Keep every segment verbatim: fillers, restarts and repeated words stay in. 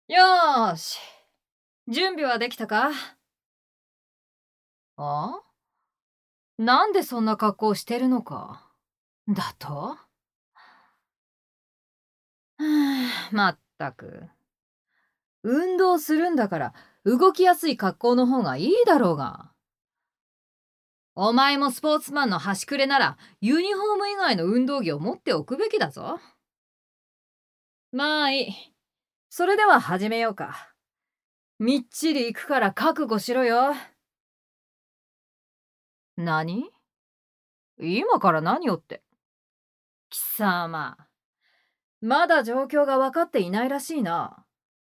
よーし。準備はできたか？あ？なんでそんな格好してるのか。だと？はぁ、まったく。運動するんだから、動きやすい格好の方がいいだろうが。お前もスポーツマンの端くれなら、ユニフォーム以外の運動着を持っておくべきだぞ。まあいい。それでは始めようか。みっちり行くから覚悟しろよ。何？今から何をって。貴様、まだ状況が分かっていないらしいな。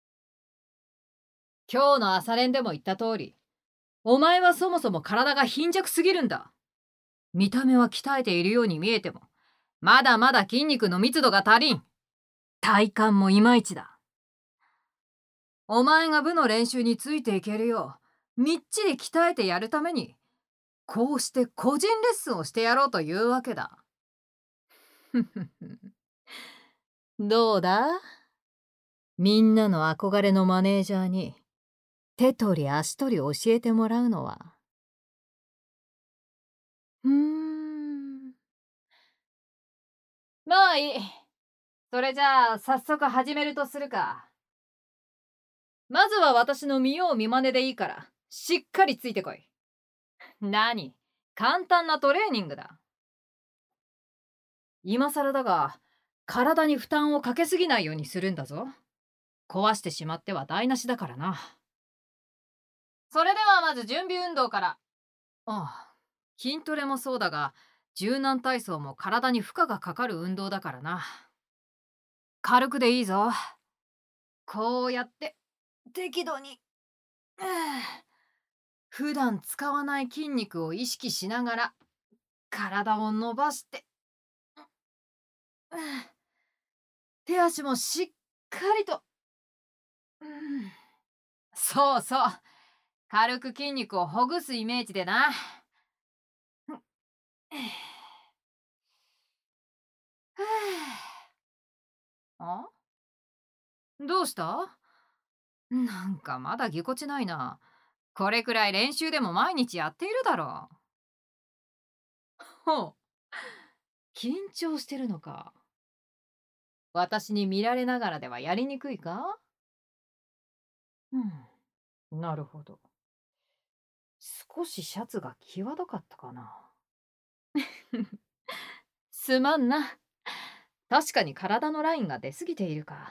今日の朝練でも言った通り、お前はそもそも体が貧弱すぎるんだ。見た目は鍛えているように見えても、まだまだ筋肉の密度が足りん。体幹もいまいちだ。お前が部の練習についていけるよう、みっちり鍛えてやるために、こうして個人レッスンをしてやろうというわけだ。どうだ？みんなの憧れのマネージャーに手取り足取り教えてもらうのは。うーん。まあいい。それじゃあ早速始めるとするか。まずは私の見よう見まねでいいからしっかりついてこい。何？簡単なトレーニングだ。今更だが、体に負担をかけすぎないようにするんだぞ。壊してしまっては台無しだからな。それではまず準備運動から。ああ、筋トレもそうだが、柔軟体操も体に負荷がかかる運動だからな。軽くでいいぞ。こうやって適度に、うぅ普段使わない筋肉を意識しながら体を伸ばして、うぅ手足もしっかりと、うん、そうそう、軽く筋肉をほぐすイメージでな。あ、どうした？なんかまだぎこちないな。これくらい練習でも毎日やっているだろう。ほう、緊張してるのか。私に見られながらではやりにくいか？うん、なるほど。少しシャツが際どかったかな。すまんな。確かに体のラインが出すぎているか。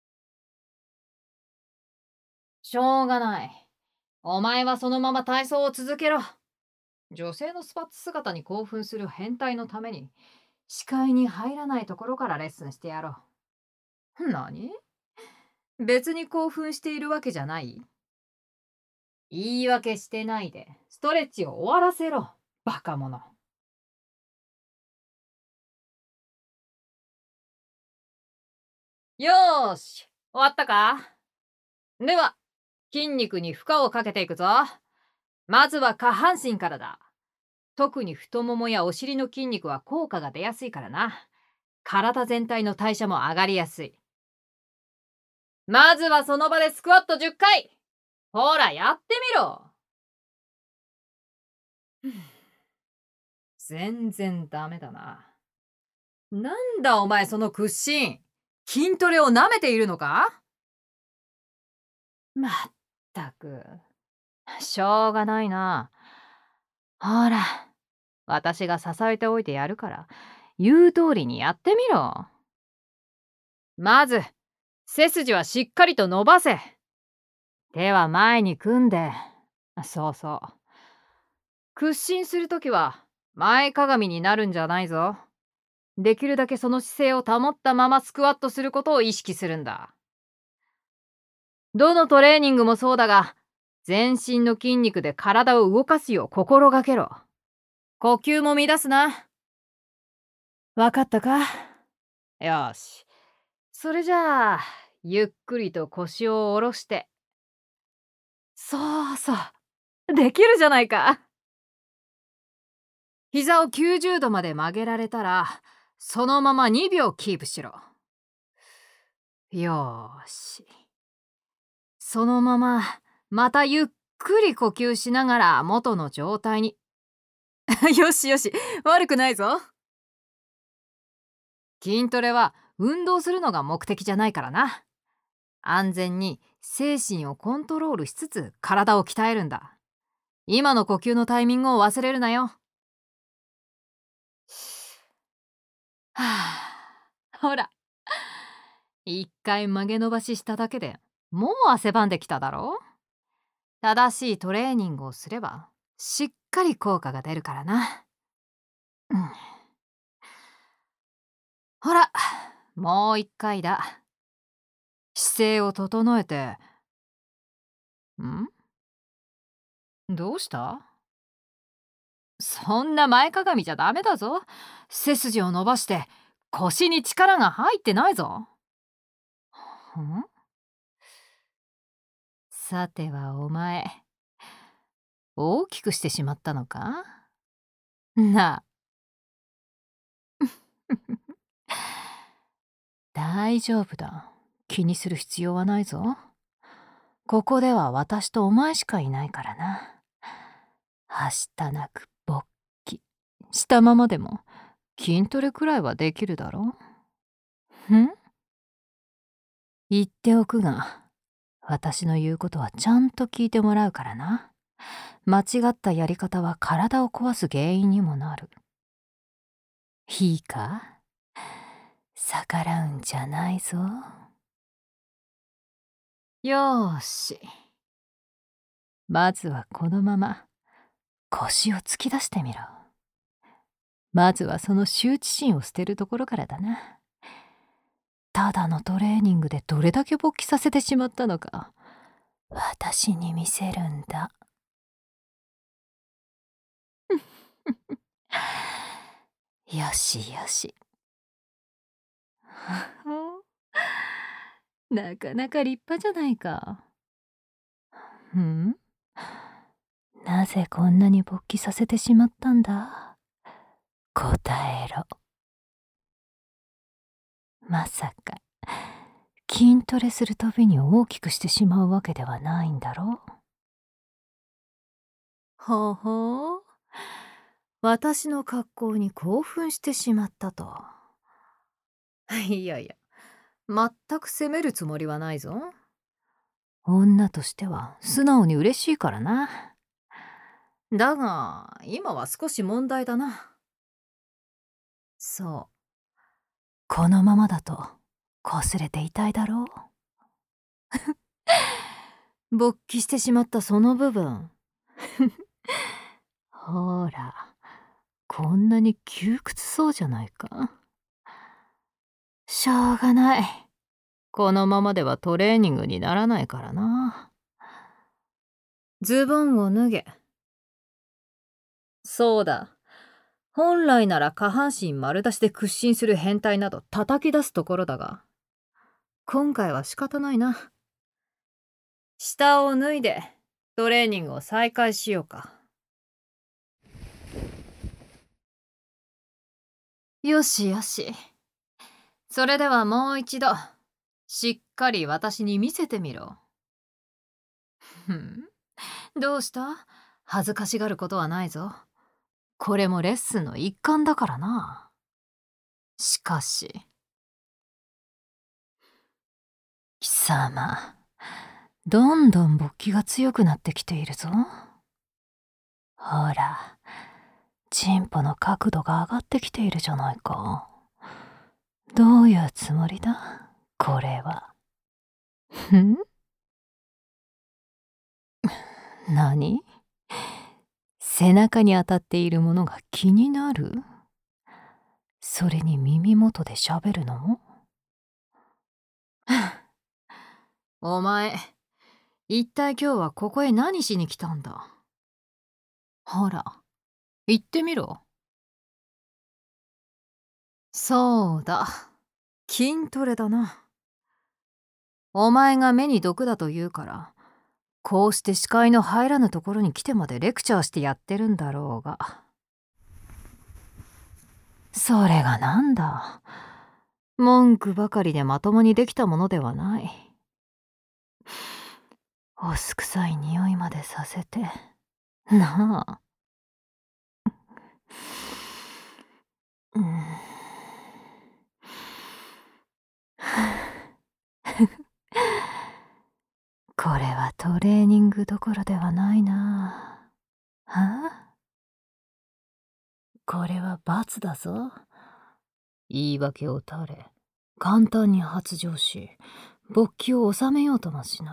しょうがない。お前はそのまま体操を続けろ。女性のスパッツ姿に興奮する変態のために視界に入らないところからレッスンしてやろう。何？別に興奮しているわけじゃない？言い訳してないでストレッチを終わらせろ、バカ者。よーし、終わったか？では筋肉に負荷をかけていくぞ。まずは下半身からだ。特に太ももやお尻の筋肉は効果が出やすいからな。体全体の代謝も上がりやすい。まずはその場でスクワットじゅっかい。ほらやってみろ。全然ダメだな。なんだお前その屈伸。筋トレを舐めているのか？まったく、しょうがないな。ほら、私が支えておいてやるから、言う通りにやってみろ。まず、背筋はしっかりと伸ばせ。手は前に組んで、そうそう。屈伸するときは前かがみになるんじゃないぞ。できるだけその姿勢を保ったままスクワットすることを意識するんだ。どのトレーニングもそうだが、全身の筋肉で体を動かすよう心がけろ。呼吸も乱すな。わかったか？よし。それじゃあ、ゆっくりと腰を下ろして。そうそう。できるじゃないか。膝をきゅうじゅうどまで曲げられたら、そのままにびょうキープしろ。よーし。 そのまま、またゆっくり呼吸しながら元の状態に。よしよし、悪くないぞ。筋トレは運動するのが目的じゃないからな。安全に精神をコントロールしつつ体を鍛えるんだ。今の呼吸のタイミングを忘れるなよ。はあ、ほら、一回曲げ伸ばししただけでもう汗ばんできただろう。正しいトレーニングをすればしっかり効果が出るからな。うん、ほら、もう一回だ。姿勢を整えて。んどうした？そんな前かがみじゃダメだぞ。背筋を伸ばして腰に力が入ってないぞ。んさてはお前、大きくしてしまったのかなあ。大丈夫だ。気にする必要はないぞ。ここでは私とお前しかいないからな。はしたなく勃起したままでも筋トレくらいはできるだろう。ん言っておくが、私の言うことはちゃんと聞いてもらうからな。間違ったやり方は体を壊す原因にもなる。いいか？逆らうんじゃないぞ。よーし。まずはこのまま腰を突き出してみろ。まずはその羞恥心を捨てるところからだな。ただのトレーニングでどれだけ勃起させてしまったのか、私に見せるんだ。よしよし。なかなか立派じゃないか。ん？なぜこんなに勃起させてしまったんだ？答えろ。まさか筋トレするたびに大きくしてしまうわけではないんだろう。ほほう、私の格好に興奮してしまったと。いやいや、全く責めるつもりはないぞ。女としては素直に嬉しいからな。だが今は少し問題だな。そう、このままだと擦れて痛いだろう。勃起してしまったその部分。ほら、こんなに窮屈そうじゃないか。しょうがない。このままではトレーニングにならないからな。ズボンを脱げ。そうだ。本来なら下半身丸出しで屈伸する変態など叩き出すところだが、今回は仕方ないな。下を脱いでトレーニングを再開しようか。よしよし。それではもう一度しっかり私に見せてみろ。ふん、どうした？恥ずかしがることはないぞ。これもレッスンの一環だからな。しかし貴様、どんどん勃起が強くなってきているぞ。ほら、チンポの角度が上がってきているじゃないか。どういうつもりだこれは。ふん？何？背中に当たっているものが気になる？それに耳元で喋るのも？お前、一体今日はここへ何しに来たんだ？ほら、言ってみろ。そうだ、筋トレだな。お前が目に毒だと言うから、こうして視界の入らぬところに来てまでレクチャーしてやってるんだろうが。それがなんだ。文句ばかりでまともにできたものではない。 おすくさい匂いまでさせてなあ。うん。これはトレーニングどころではないな。はあ、これは罰だぞ。言い訳を垂れ、簡単に発情し、勃起を収めようともしない。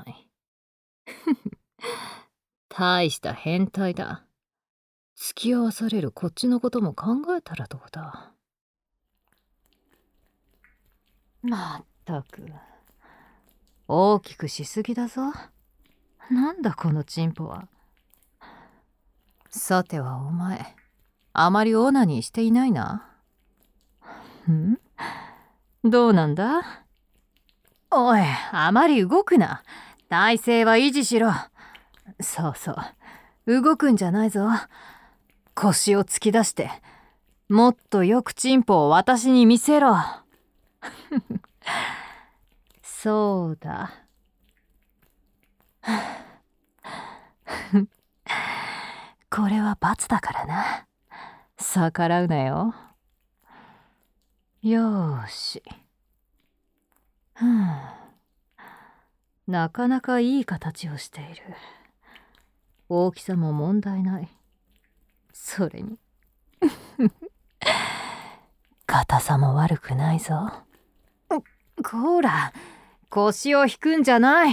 大した変態だ。付き合わされるこっちのことも考えたらどうだ。まったく、大きくしすぎだぞ。なんだこのチンポは。さてはお前、あまりオナニーしていないな。ん？どうなんだ？おい、あまり動くな。体勢は維持しろ。そうそう、動くんじゃないぞ。腰を突き出して、もっとよくチンポを私に見せろ。そうだ。これは罰だからな。逆らうなよ。よーし。ふん。なかなかいい形をしている。大きさも問題ない。それに硬さも悪くないぞ。こら、腰を引くんじゃない。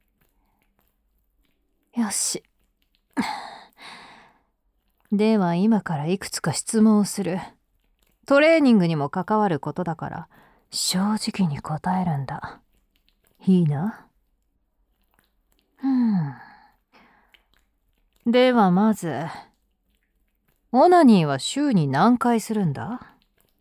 よし。では今からいくつか質問をする。トレーニングにも関わることだから正直に答えるんだ。いいな。うん。ではまず、オナニーは週に何回するんだ？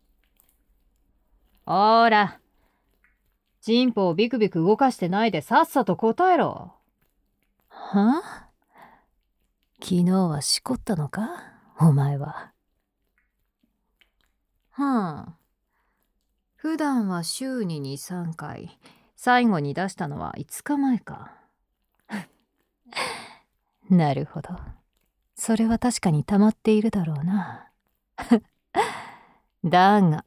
ほーら、チンポをビクビク動かしてないでさっさと答えろ。はあ？昨日はしこったのかお前は。はあ。普段は週にに、さんかい。最後に出したのはいつかまえか。なるほど。それは確かに溜まっているだろうな。だが、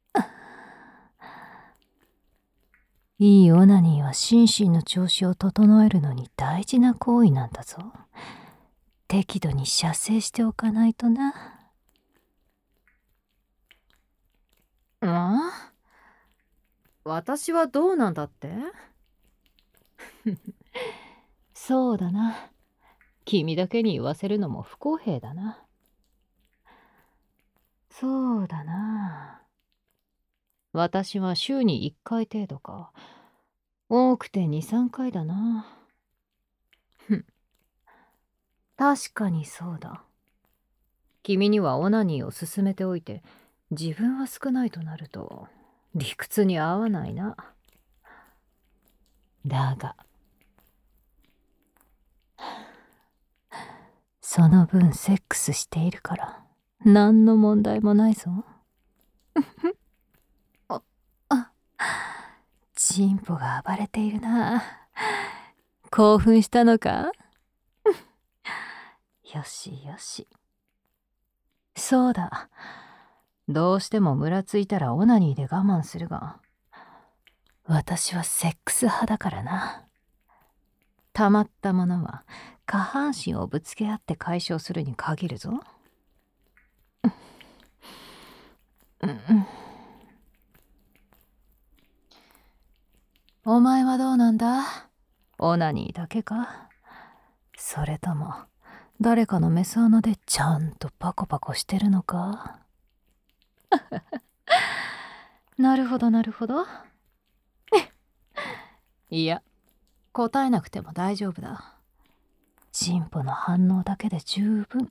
いいオナニーは心身の調子を整えるのに大事な行為なんだぞ。適度に射精しておかないとな。あ？私はどうなんだって？そうだな。君だけに言わせるのも不公平だな。そうだな。私は週にいっかい程度か。多くてに、さんかいだな。ふん。確かにそうだ。君にはオナニーを勧めておいて、自分は少ないとなると、理屈に合わないな。だが、その分セックスしているから、何の問題もないぞ。あ、あ、チンポが暴れているな。興奮したのか？よしよし。そうだ。どうしてもムラついたらオナニーで我慢するが、私はセックス派だからな。たまったものは下半身をぶつけ合って解消するに限るぞ。うんうん、お前はどうなんだ？オナニーだけか？それとも誰かのメス穴でちゃんとパコパコしてるのか？なるほどなるほど。いや、答えなくても大丈夫だ。チンポの反応だけで十分。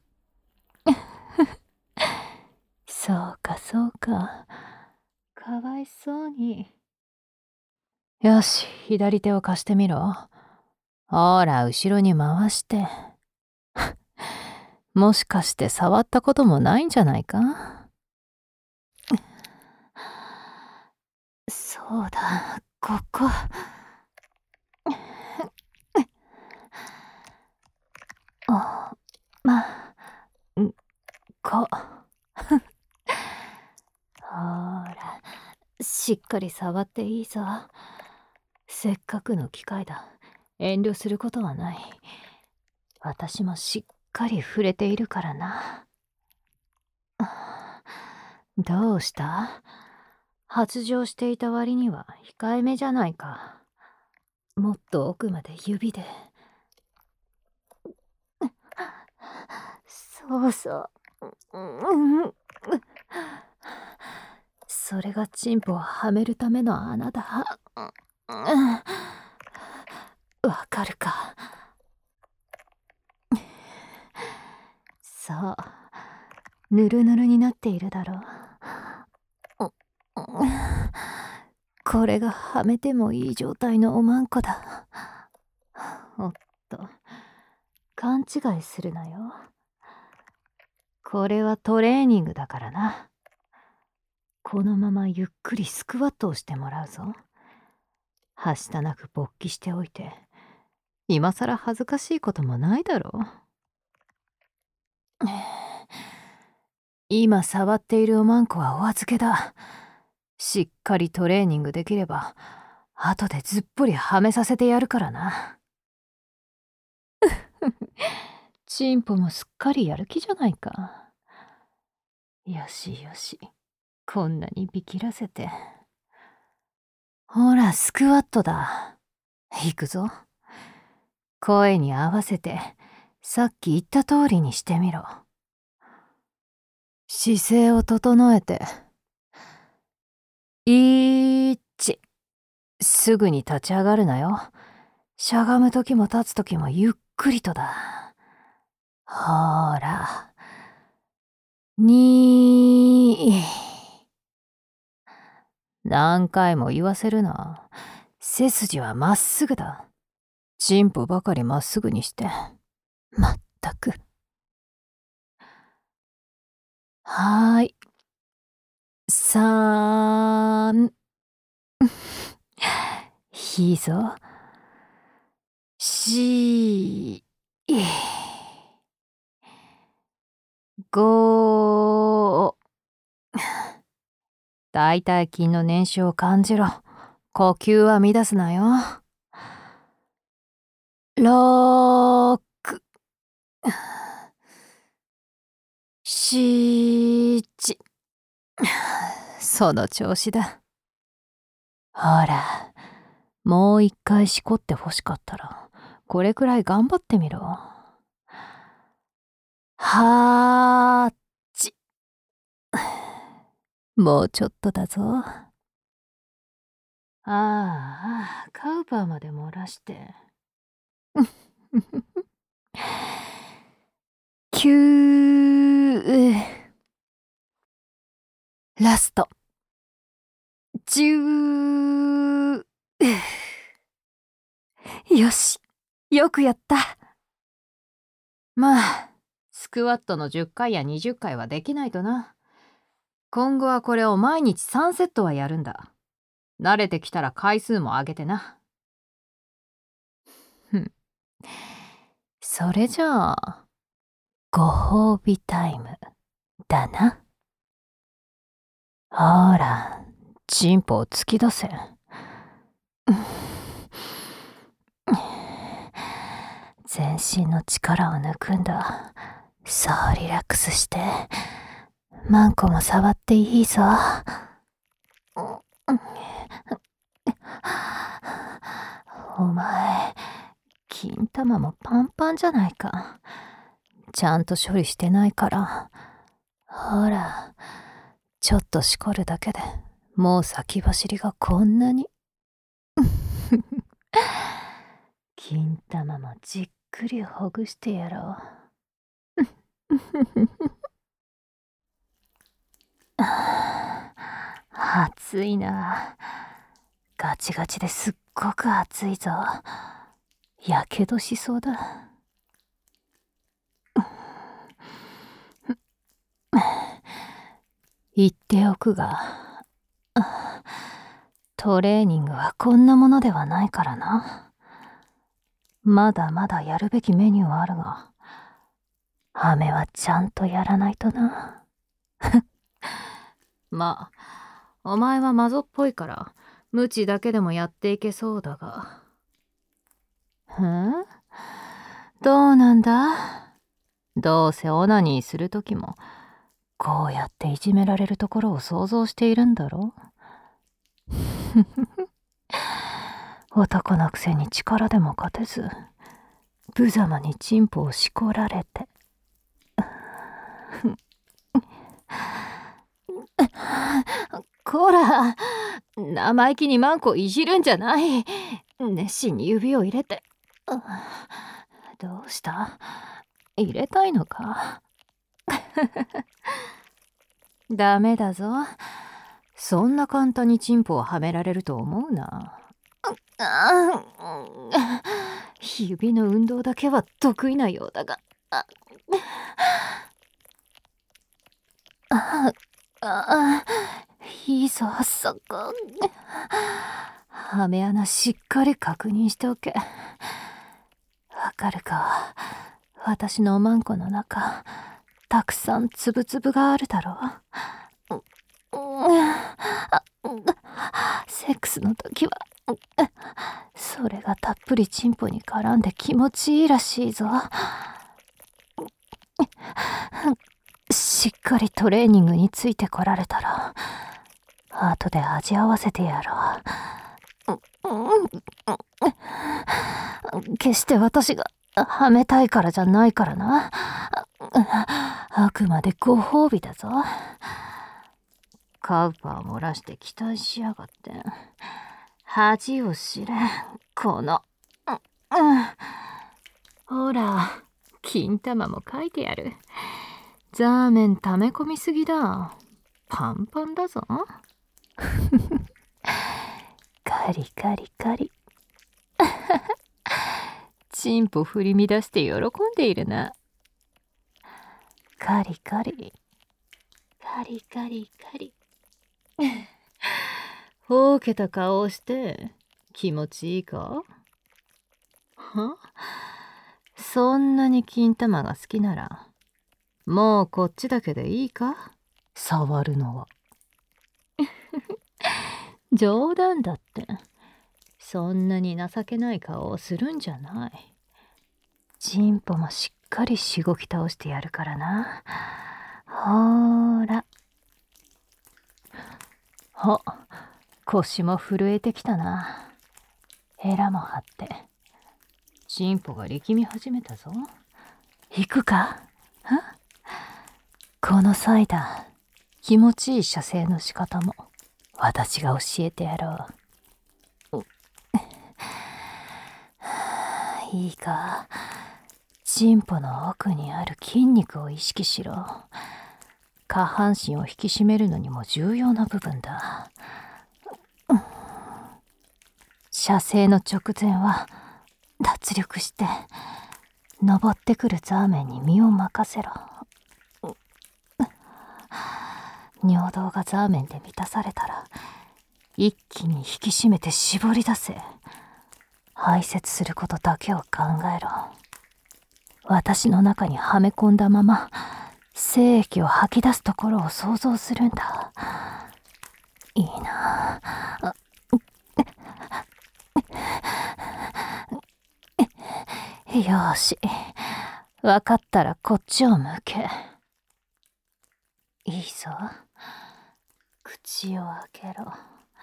そうかそうか。かわいそうに。よし、左手を貸してみろ。ほら、後ろに回して。もしかして触ったこともないんじゃないか？そうだ、ここ。 こ。ほら、しっかり触っていいぞ。せっかくの機会だ。遠慮することはない。私もしっかり触れているからな。どうした？発情していた割には控えめじゃないか。もっと奥まで指で。そうそう。うん。それがチンポをはめるための穴だ。わかるか。そう。ぬるぬるになっているだろう。これがはめてもいい状態のおまんこだ。おっと、勘違いするなよ。これはトレーニングだからな。このままゆっくりスクワットをしてもらうぞ。はしたなく勃起しておいて、今さら恥ずかしいこともないだろう。今触っているおまんこはお預けだ。しっかりトレーニングできれば、後でずっぽりはめさせてやるからな。チンポもすっかりやる気じゃないか。よしよし、こんなにビキらせて。ほら、スクワットだ。行くぞ。声に合わせて、さっき言った通りにしてみろ。姿勢を整えて。いち。すぐに立ち上がるなよ。しゃがむときも立つときもゆっくりとだ。ほら。に。何回も言わせるな。背筋はまっすぐだ。チンポばかりまっすぐにして。まったく。はーい。さん。いいぞ。し。ご。大腿筋の燃焼を感じろ。呼吸は乱すなよ。ろく。しち。その調子だ。ほら、もう一回しこって欲しかったら、これくらい頑張ってみろ。はち。もうちょっとだぞ。ああ、カウパーまで漏らして。きゅう。ラスト。じゅう。よし、よくやった。まあ、スクワットのじゅっかいやにじゅっかいはできないとな。今後はこれを毎日さんセットはやるんだ。慣れてきたら回数も上げてな。ふん。それじゃあ、ご褒美タイムだな。ほら、チンポを突き出せ。全身の力を抜くんだ。そう、リラックスして。マンコも触っていいぞ。お前、金玉もパンパンじゃないか。ちゃんと処理してないから。ほら、ちょっとしこるだけでもう先走りがこんなに。金玉もじっくりほぐしてやろう。暑いな。ガチガチですっごく暑いぞ。やけどしそうだ。言っておくが、トレーニングはこんなものではないからな。まだまだやるべきメニューはあるが、 飴はちゃんとやらないとな。まあ、お前はマゾっぽいから、無知だけでもやっていけそうだが。ふん？どうなんだ？どうせオナニーするときも、こうやっていじめられるところを想像しているんだろ？男のくせに力でも勝てず、無様にチンポをしこられて。こら、生意気にマンコいじるんじゃない。熱心に指を入れて。どうした？入れたいのか？ダメだぞ。そんな簡単にチンポをはめられると思うな。指の運動だけは得意なようだが。あああ、いいぞ、そこ。はめ穴しっかり確認しておけ。わかるか？私のおまんこの中、たくさんつぶつぶがあるだろう。セックスの時は、それがたっぷりチンポに絡んで気持ちいいらしいぞ。しっかりトレーニングについてこられたら、後で味合わせてやろう。決して私がはめたいからじゃないからな。あくまでご褒美だぞ。カウパー漏らして期待しやがって。恥を知れ、この。ほら、金玉も書いてやる。ザーメン溜め込みすぎだ。パンパンだぞ。カリカリカリ。チンポ振り乱して喜んでいるな。カリカリ。カリカリカリ。ほうけた顔をして気持ちいいか？は？そんなに金玉が好きなら、もうこっちだけでいいか？触るのは。冗談だって。そんなに情けない顔をするんじゃない。チンポもしっかりしごき倒してやるからな。ほーら。お、腰も震えてきたな。ヘラも張って。チンポが力み始めたぞ。行くか？このサイダー、気持ちいい射精の仕方も私が教えてやろう。いいか、チンポの奥にある筋肉を意識しろ。下半身を引き締めるのにも重要な部分だ。射精の直前は脱力して登ってくるザーメンに身を任せろ。尿道がザーメンで満たされたら一気に引き締めて絞り出せ。排泄することだけを考えろ。私の中にはめ込んだまま精液を吐き出すところを想像するんだ。いいなあ。よし、わかったらこっちを向け。いいぞ、口を開けろ。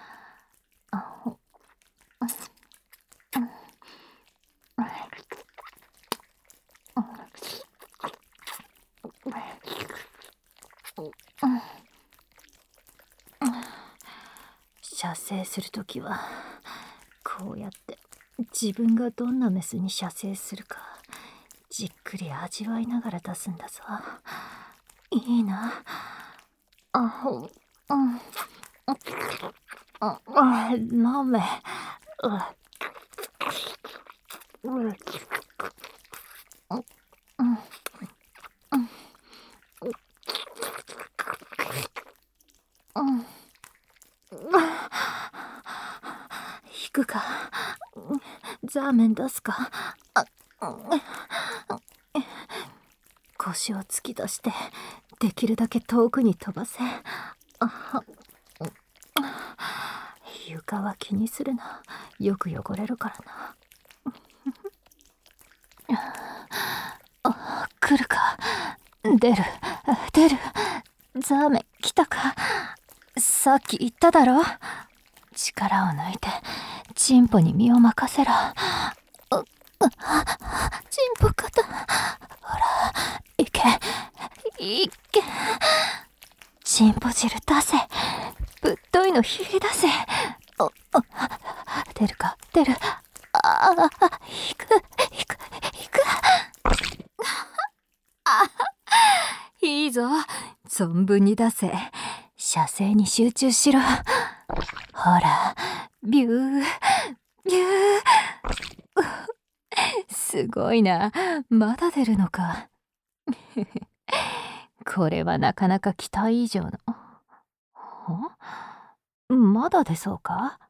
射精するときはこうやって自分がどんなメスに射精するかじっくり味わいながら出すんだぞ。いいな。あ、うん。あ、飲め。引くか？ザーメン出すか？こ腰を突き出してできるだけ遠くに飛ばせ。あ床は気にするな。よく汚れるからな。あ、来るか。出る出る。ザーメン来たか。さっき言っただろ。力を抜いてチンポに身を任せろ。チンポ肩。ほら、いけいけ。チンポ汁出せ。ぶっといのひり出せ。おお出るか出る。ああ、引く引く引く。あ、いいぞ。存分に出せ。射精に集中しろ。ほら、ビュービュー。すごいな。まだ出るのか。これはなかなか期待以上の。まだ出そうか。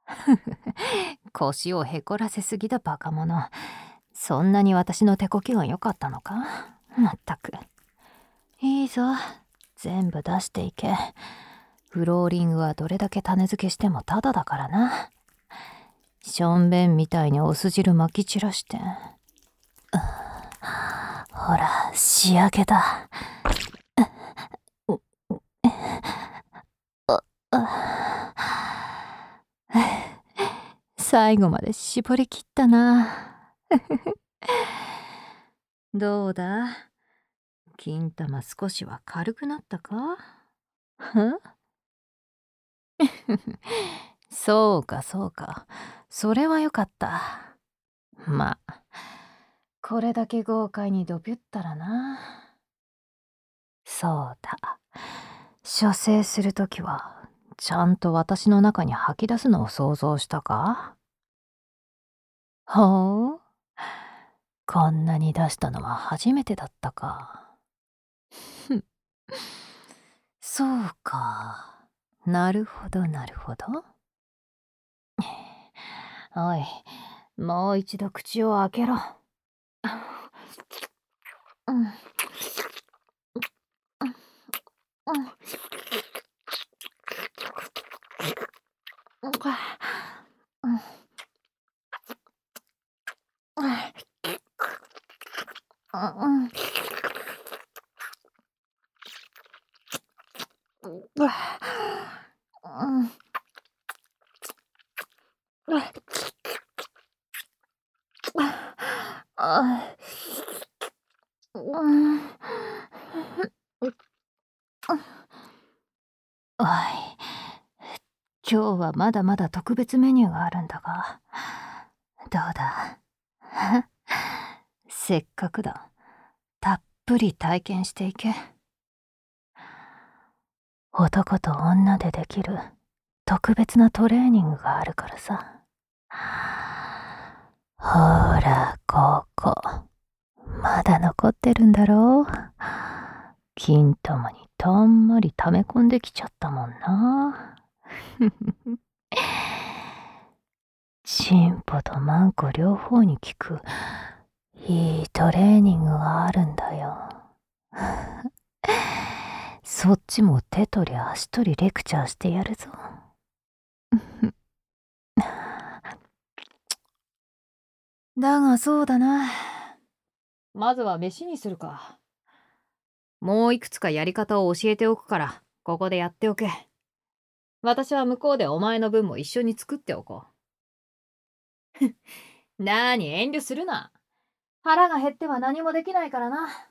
腰をへこらせすぎだバカ者。そんなに私の手こきが良かったのか。まったく。いいぞ、全部出していけ。フローリングはどれだけ種付けしてもタダだからな。しょんべんみたいにお酢汁まき散らして。ほら、仕上げだ。最後まで絞り切ったな。どうだ、金玉少しは軽くなったか。はそうかそうか、それはよかった。まあこれだけ豪快にドビュったらな。そうだ、射精するときはちゃんと私の中に吐き出すのを想像したか。ほう、こんなに出したのは初めてだったか。そうか、なるほどなるほど。おい、もう一度口を開けろ。うん。おい、今日はまだまだ特別メニューがあるんだが、どうだ。せっかくだ、たっぷり体験していけ。男と女でできる特別なトレーニングがあるからさ。ほら、ここまだ残ってるんだろう。金玉にたんまり溜め込んできちゃったもんな。チンポとマンコ両方に効くいいトレーニングがあるんだよ。そっちも手取り足取りレクチャーしてやるぞ。だがそうだな。まずは飯にするか。もういくつかやり方を教えておくから、ここでやっておけ。私は向こうでお前の分も一緒に作っておこう。なに遠慮するな。腹が減っては何もできないからな。